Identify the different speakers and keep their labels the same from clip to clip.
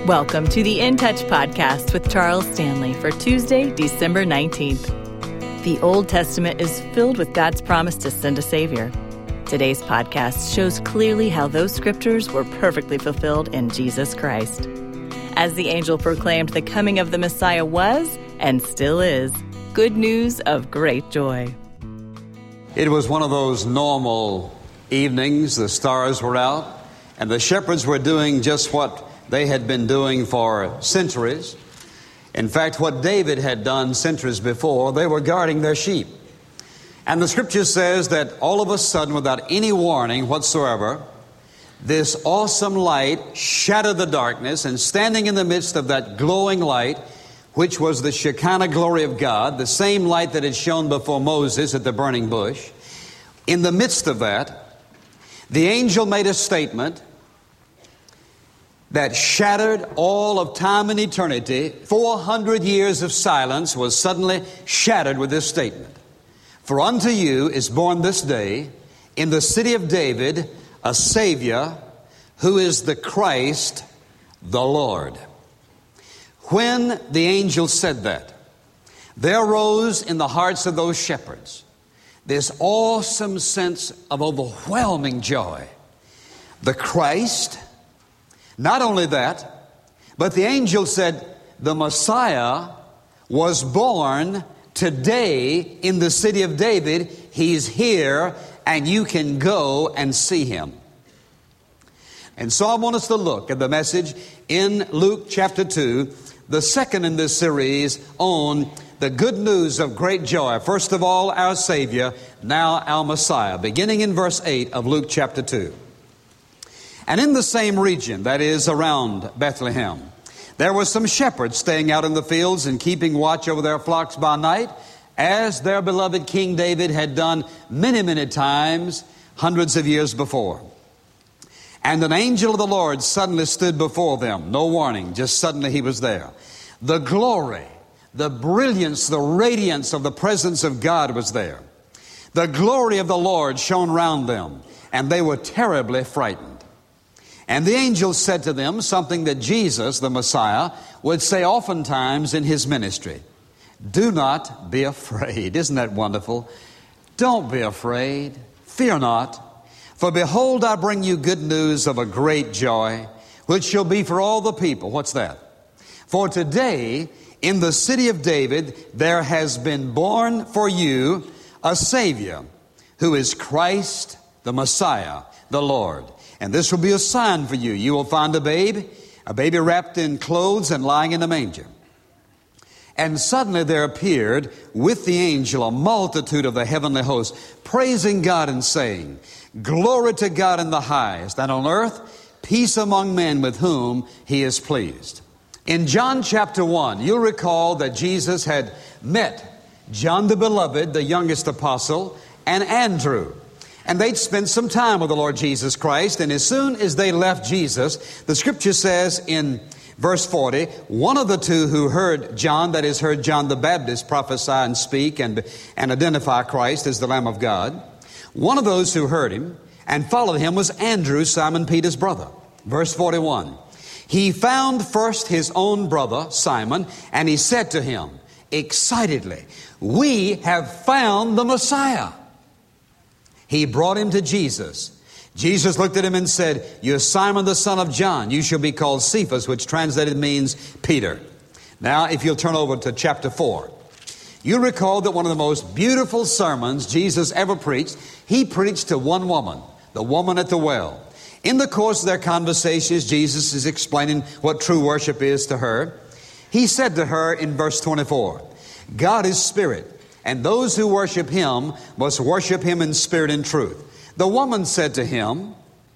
Speaker 1: Welcome to the In Touch podcast with Charles Stanley for Tuesday, December 19th. The Old Testament is filled with God's promise to send a Savior. Today's podcast shows clearly how those scriptures were perfectly fulfilled in Jesus Christ. As the angel proclaimed, the coming of the Messiah was, and still is, good news of great joy.
Speaker 2: It was one of those normal evenings. The stars were out, and the shepherds were doing just what they had been doing for centuries. In fact, what David had done centuries before, they were guarding their sheep. And the scripture says that all of a sudden, without any warning whatsoever, this awesome light shattered the darkness, and standing in the midst of that glowing light, which was the Shekinah glory of God, the same light that had shone before Moses at the burning bush, in the midst of that, the angel made a statement that shattered all of time and eternity. 400 years of silence was suddenly shattered with this statement. For unto you is born this day in the city of David a Savior who is the Christ, the Lord. When the angel said that, there arose in the hearts of those shepherds this awesome sense of overwhelming joy. The Christ. Not only that, but the angel said the Messiah was born today in the city of David. He's here, and you can go and see him. And so I want us to look at the message in Luke chapter 2, the second in this series on the good news of great joy. First of all, our Savior, now our Messiah, beginning in verse 8 of Luke chapter 2. And in the same region, that is around Bethlehem, there were some shepherds staying out in the fields and keeping watch over their flocks by night, as their beloved King David had done many, many times, hundreds of years before. And an angel of the Lord suddenly stood before them. No warning, just suddenly he was there. The glory, the brilliance, the radiance of the presence of God was there. The glory of the Lord shone round them, and they were terribly frightened. And the angel said to them something that Jesus, the Messiah, would say oftentimes in his ministry. Do not be afraid. Isn't that wonderful? Don't be afraid. Fear not. For behold, I bring you good news of a great joy, which shall be for all the people. What's that? For today, in the city of David, there has been born for you a Savior, who is Christ, the Messiah, the Lord. And this will be a sign for you. You will find a baby wrapped in clothes and lying in a manger. And suddenly there appeared with the angel a multitude of the heavenly hosts, praising God and saying, Glory to God in the highest, and on earth peace among men with whom he is pleased. In John chapter 1, you'll recall that Jesus had met John the Beloved, the youngest apostle, and Andrew. And they'd spent some time with the Lord Jesus Christ. And as soon as they left Jesus, the scripture says in verse 40, one of the two who heard John, that is, heard John the Baptist prophesy and speak and identify Christ as the Lamb of God, one of those who heard him and followed him was Andrew, Simon Peter's brother. Verse 41, he found first his own brother, Simon, and he said to him excitedly, we have found the Messiah. He brought him to Jesus. Jesus looked at him and said, you're Simon the son of John. You shall be called Cephas, which translated means Peter. Now, if you'll turn over to chapter 4. You'll recall that one of the most beautiful sermons Jesus ever preached, he preached to one woman, the woman at the well. In the course of their conversations, Jesus is explaining what true worship is to her. He said to her in verse 24, God is spirit, and those who worship him must worship him in spirit and truth. The woman said to him,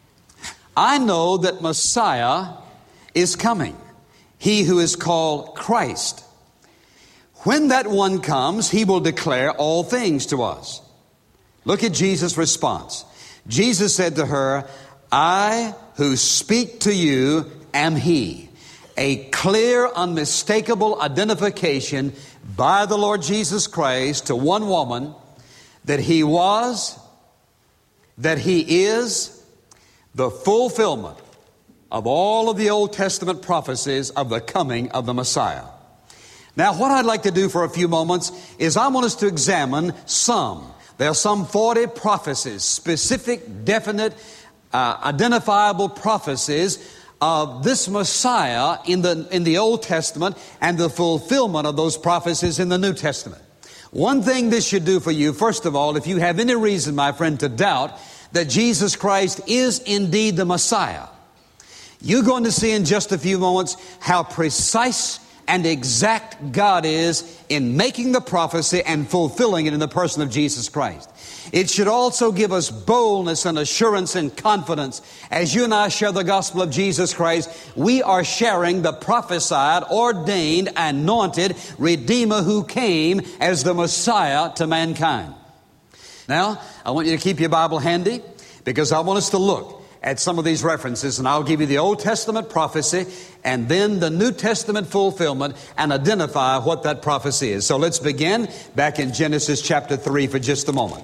Speaker 2: I know that Messiah is coming, he who is called Christ. When that one comes, he will declare all things to us. Look at Jesus' response. Jesus said to her, I who speak to you am he. A clear, unmistakable identification by the Lord Jesus Christ to one woman that he was, that he is the fulfillment of all of the Old Testament prophecies of the coming of the Messiah. Now, what I'd like to do for a few moments is I want us to examine some. There are some 40 prophecies, specific, definite, identifiable prophecies of this Messiah in the Old Testament and the fulfillment of those prophecies in the New Testament. One thing this should do for you, first of all, if you have any reason, my friend, to doubt that Jesus Christ is indeed the Messiah, you're going to see in just a few moments how precise and exact God is in making the prophecy and fulfilling it in the person of Jesus Christ. It should also give us boldness and assurance and confidence. As you and I share the gospel of Jesus Christ, we are sharing the prophesied, ordained, anointed Redeemer who came as the Messiah to mankind. Now, I want you to keep your Bible handy because I want us to look at some of these references, and I'll give you the Old Testament prophecy and then the New Testament fulfillment and identify what that prophecy is. So let's begin back in Genesis chapter 3 for just a moment.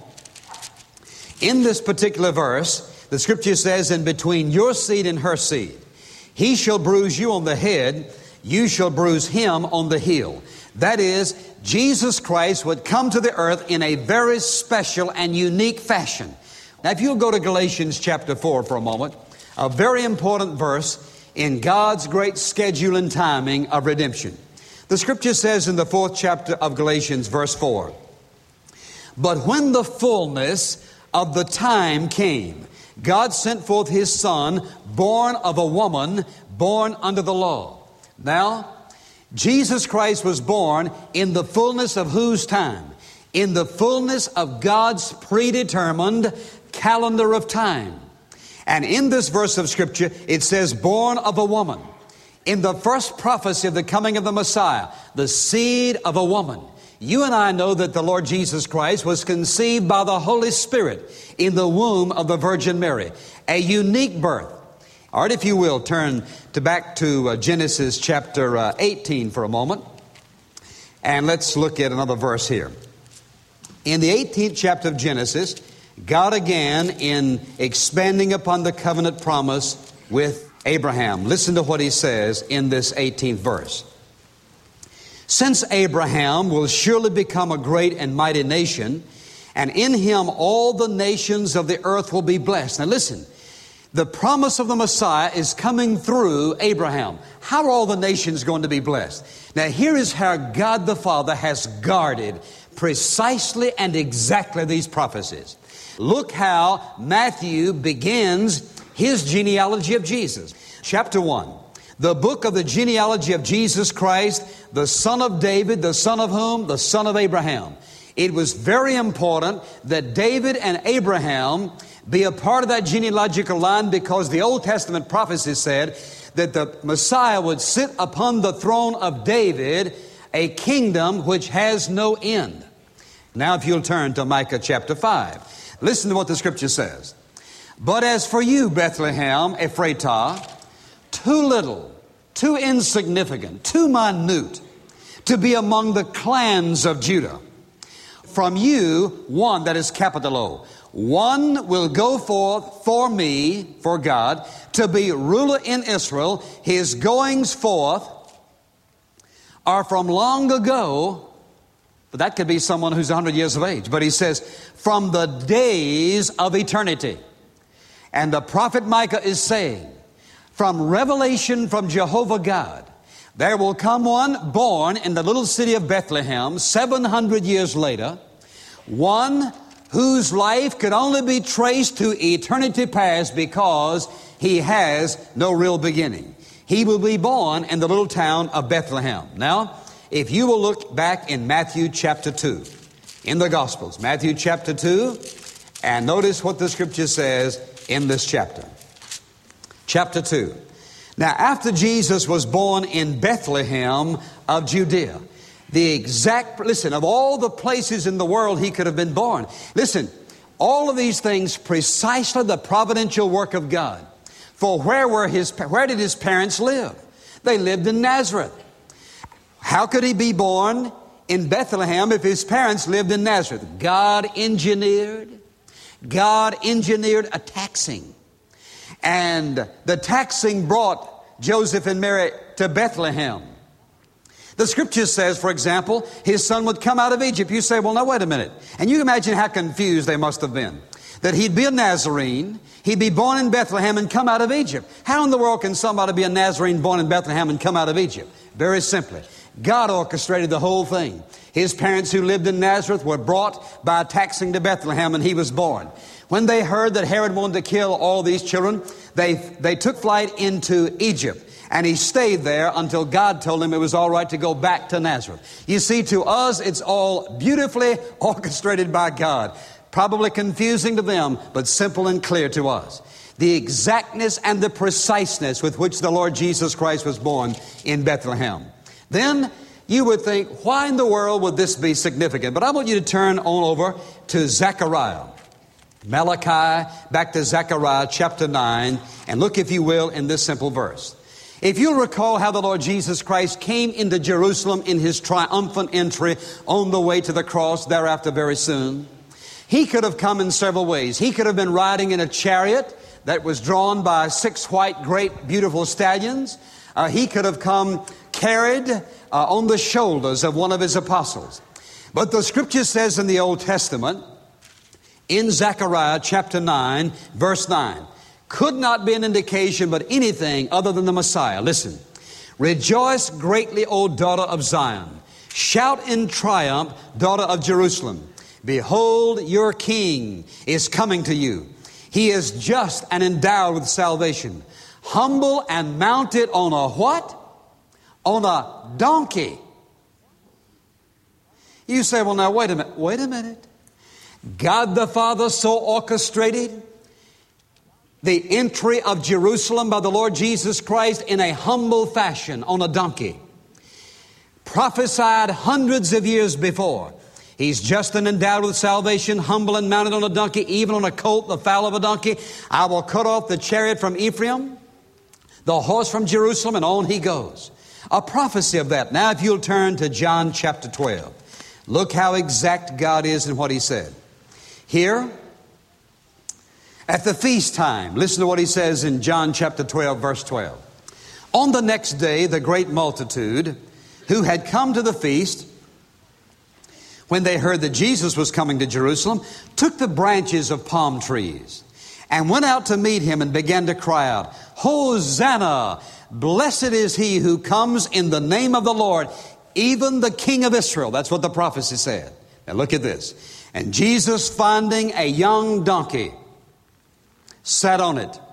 Speaker 2: In this particular verse, the Scripture says, "In between your seed and her seed, he shall bruise you on the head, you shall bruise him on the heel." That is, Jesus Christ would come to the earth in a very special and unique fashion. Now, if you'll go to Galatians chapter 4 for a moment, a very important verse in God's great schedule and timing of redemption. The Scripture says in the 4th chapter of Galatians, verse 4, "But when the fullness of the time came, God sent forth His Son, born of a woman, born under the law." Now, Jesus Christ was born in the fullness of whose time? In the fullness of God's predetermined calendar of time. And in this verse of Scripture, it says, born of a woman. In the first prophecy of the coming of the Messiah, the seed of a woman. You and I know that the Lord Jesus Christ was conceived by the Holy Spirit in the womb of the Virgin Mary. A unique birth. All right, if you will, turn back to Genesis chapter 18 for a moment. And let's look at another verse here. In the 18th chapter of Genesis, God again in expanding upon the covenant promise with Abraham. Listen to what He says in this 18th verse. "Since Abraham will surely become a great and mighty nation, and in him all the nations of the earth will be blessed." Now listen, the promise of the Messiah is coming through Abraham. How are all the nations going to be blessed? Now here is how God the Father has guarded precisely and exactly these prophecies. Look how Matthew begins his genealogy of Jesus. Chapter 1, the book of the genealogy of Jesus Christ, the son of David, the son of whom? The son of Abraham. It was very important that David and Abraham be a part of that genealogical line because the Old Testament prophecy said that the Messiah would sit upon the throne of David, a kingdom which has no end. Now if you'll turn to Micah chapter 5. Listen to what the Scripture says. "But as for you, Bethlehem, Ephratah, too little, too insignificant, too minute to be among the clans of Judah. From you, one," that is capital O, "one will go forth for me," for God, "to be ruler in Israel. His goings forth are from long ago." But that could be someone who's 100 years of age. But he says, "from the days of eternity." And the prophet Micah is saying, from revelation from Jehovah God, there will come one born in the little city of Bethlehem 700 years later, one whose life could only be traced to eternity past because he has no real beginning. He will be born in the little town of Bethlehem. Now, if you will look back in Matthew chapter 2, in the Gospels, Matthew chapter 2, and notice what the Scripture says in this chapter. Chapter 2. Now, after Jesus was born in Bethlehem of Judea, the exact, listen, of all the places in the world he could have been born. Listen, all of these things precisely the providential work of God. For where did his parents live? They lived in Nazareth. How could he be born in Bethlehem if his parents lived in Nazareth? God engineered a taxing And the taxing brought Joseph and Mary to Bethlehem. The Scripture says, for example, his son would come out of Egypt. You say, well, now wait a minute. And you imagine how confused they must have been. That he'd be a Nazarene, he'd be born in Bethlehem and come out of Egypt. How in the world can somebody be a Nazarene born in Bethlehem and come out of Egypt? Very simply, God orchestrated the whole thing. His parents who lived in Nazareth were brought by taxing to Bethlehem, and he was born. When they heard that Herod wanted to kill all these children, they took flight into Egypt. And he stayed there until God told him it was all right to go back to Nazareth. You see, to us, it's all beautifully orchestrated by God. Probably confusing to them, but simple and clear to us. The exactness and the preciseness with which the Lord Jesus Christ was born in Bethlehem. Then you would think, why in the world would this be significant? But I want you to turn on over to Zechariah. Malachi, back to Zechariah chapter 9, and look, if you will, in this simple verse. If you'll recall how the Lord Jesus Christ came into Jerusalem in his triumphant entry on the way to the cross thereafter very soon, he could have come in several ways. He could have been riding in a chariot that was drawn by 6 white, great, beautiful stallions. He could have come carried on the shoulders of one of his apostles. But the Scripture says in the Old Testament, in Zechariah chapter 9, verse 9, could not be an indication but anything other than the Messiah. Listen. Rejoice greatly, O daughter of Zion. Shout in triumph, daughter of Jerusalem. Behold, your king is coming to you. He is just and endowed with salvation. Humble and mounted on a what? On a donkey. You say, well, now, wait a minute. God the Father so orchestrated the entry of Jerusalem by the Lord Jesus Christ in a humble fashion on a donkey. Prophesied hundreds of years before. He's just and endowed with salvation, humble and mounted on a donkey, even on a colt, the foal of a donkey. I will cut off the chariot from Ephraim, the horse from Jerusalem, and on he goes. A prophecy of that. Now if you'll turn to John chapter 12. Look how exact God is in what he said. Here, at the feast time, listen to what he says in John chapter 12, verse 12. On the next day, the great multitude who had come to the feast, when they heard that Jesus was coming to Jerusalem, took the branches of palm trees and went out to meet him and began to cry out, Hosanna! Blessed is he who comes in the name of the Lord, even the King of Israel. That's what the prophecy said. Now look at this. And Jesus, finding a young donkey, sat on it.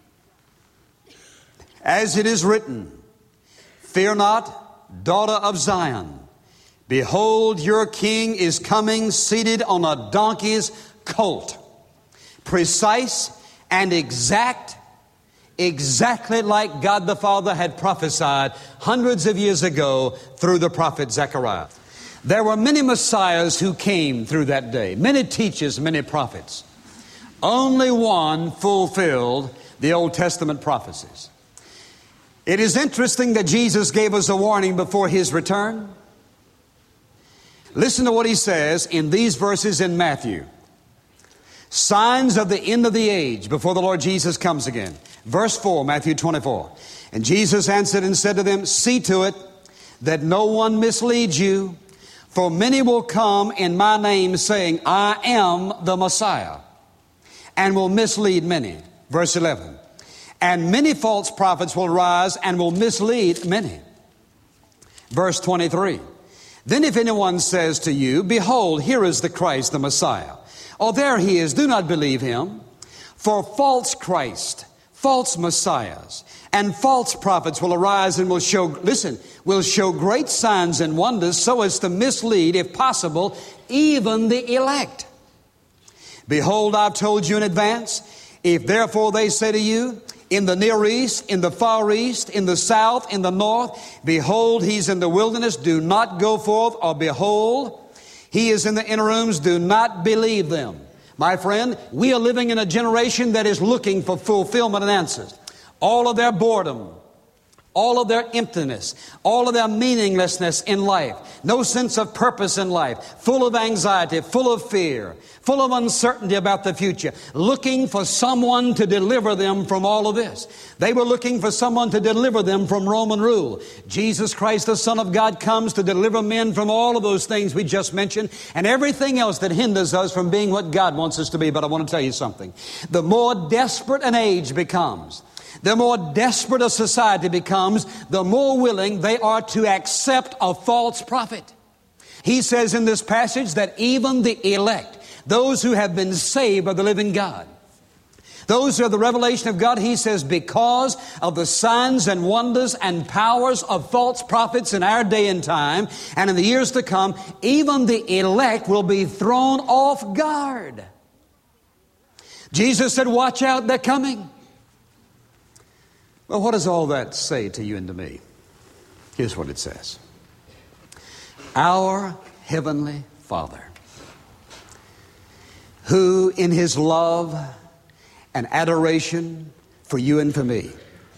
Speaker 2: As it is written, fear not, daughter of Zion. Behold, your king is coming, seated on a donkey's colt. Precise and exact, exactly like God the Father had prophesied hundreds of years ago through the prophet Zechariah. There were many messiahs who came through that day, many teachers, many prophets. Only one fulfilled the Old Testament prophecies. It is interesting that Jesus gave us a warning before his return. Listen to what he says in these verses in Matthew. Signs of the end of the age before the Lord Jesus comes again. Verse 4, Matthew 24. And Jesus answered and said to them, see to it that no one misleads you, for many will come in my name saying, I am the Messiah, and will mislead many. Verse 11. And many false prophets will rise and will mislead many. Verse 23. Then if anyone says to you, behold, here is the Christ, the Messiah, or there he is, do not believe him. For false Christ, false messiahs, and false prophets will arise and will show great signs and wonders so as to mislead, if possible, even the elect. Behold, I've told you in advance. If therefore they say to you, in the Near East, in the Far East, in the South, in the North, behold, he's in the wilderness, do not go forth, or behold, he is in the inner rooms, do not believe them. My friend, we are living in a generation that is looking for fulfillment and answers. All of their boredom, all of their emptiness, all of their meaninglessness in life, no sense of purpose in life, full of anxiety, full of fear, full of uncertainty about the future, looking for someone to deliver them from all of this. They were looking for someone to deliver them from Roman rule. Jesus Christ, the Son of God, comes to deliver men from all of those things we just mentioned and everything else that hinders us from being what God wants us to be. But I want to tell you something. The more desperate an age becomes, the more desperate a society becomes, the more willing they are to accept a false prophet. He says in this passage that even the elect, those who have been saved by the living God, those who have the revelation of God, he says, because of the signs and wonders and powers of false prophets in our day and time and in the years to come, even the elect will be thrown off guard. Jesus said, watch out, they're coming. Well, what does all that say to you and to me? Here's what it says. Our Heavenly Father, who in His love and adoration for you and for me,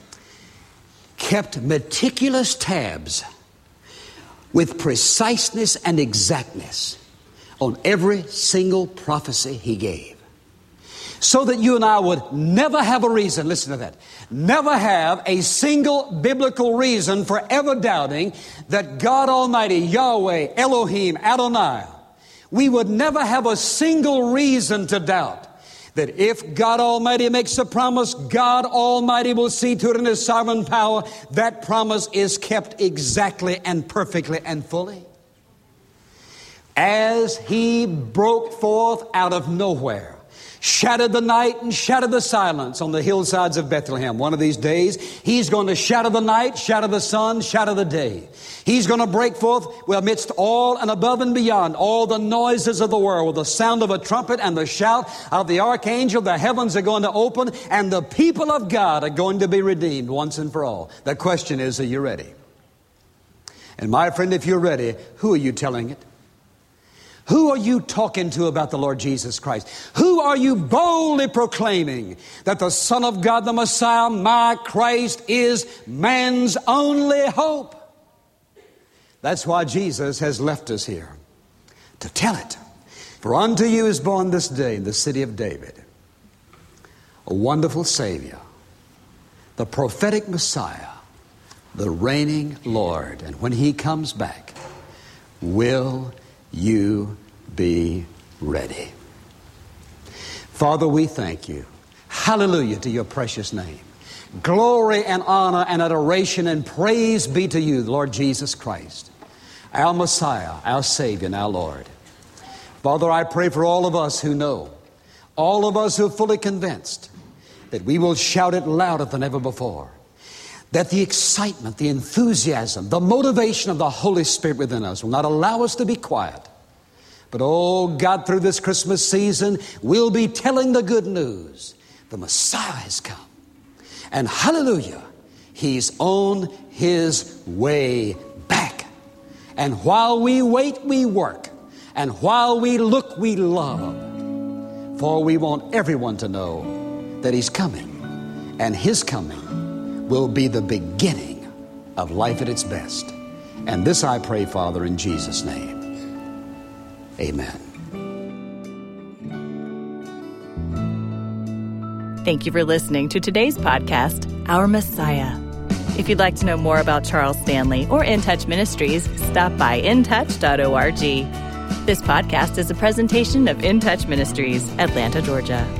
Speaker 2: kept meticulous tabs with preciseness and exactness on every single prophecy He gave, so that you and I would never have a reason, listen to that, never have a single biblical reason for ever doubting that God Almighty, Yahweh, Elohim, Adonai, we would never have a single reason to doubt that if God Almighty makes a promise, God Almighty will see to it in His sovereign power that promise is kept exactly and perfectly and fully. As He broke forth out of nowhere, shattered the night and shattered the silence on the hillsides of Bethlehem. One of these days, He's going to shatter the night, shatter the sun, shatter the day. He's going to break forth amidst all and above and beyond all the noises of the world with the sound of a trumpet and the shout of the archangel. The heavens are going to open and the people of God are going to be redeemed once and for all. The question is, are you ready? And my friend, if you're ready, who are you telling it? Who are you talking to about the Lord Jesus Christ? Who are you boldly proclaiming that the Son of God, the Messiah, my Christ, is man's only hope? That's why Jesus has left us here, to tell it. For unto you is born this day in the city of David a wonderful Savior, the prophetic Messiah, the reigning Lord. And when He comes back, will you be ready? Father, we thank you. Hallelujah to your precious name. Glory and honor and adoration and praise be to you, Lord Jesus Christ, our Messiah, our Savior, and our Lord. Father, I pray for all of us who know, all of us who are fully convinced that we will shout it louder than ever before, that the excitement, the enthusiasm, the motivation of the Holy Spirit within us will not allow us to be quiet. But, oh God, through this Christmas season, we'll be telling the good news. The Messiah has come. And hallelujah, He's on His way back. And while we wait, we work. And while we look, we love. For we want everyone to know that He's coming. And His coming will be the beginning of life at its best. And this I pray, Father, in Jesus' name. Amen.
Speaker 1: Thank you for listening to today's podcast, Our Messiah. If you'd like to know more about Charles Stanley or In Touch Ministries, stop by intouch.org. This podcast is a presentation of In Touch Ministries, Atlanta, Georgia.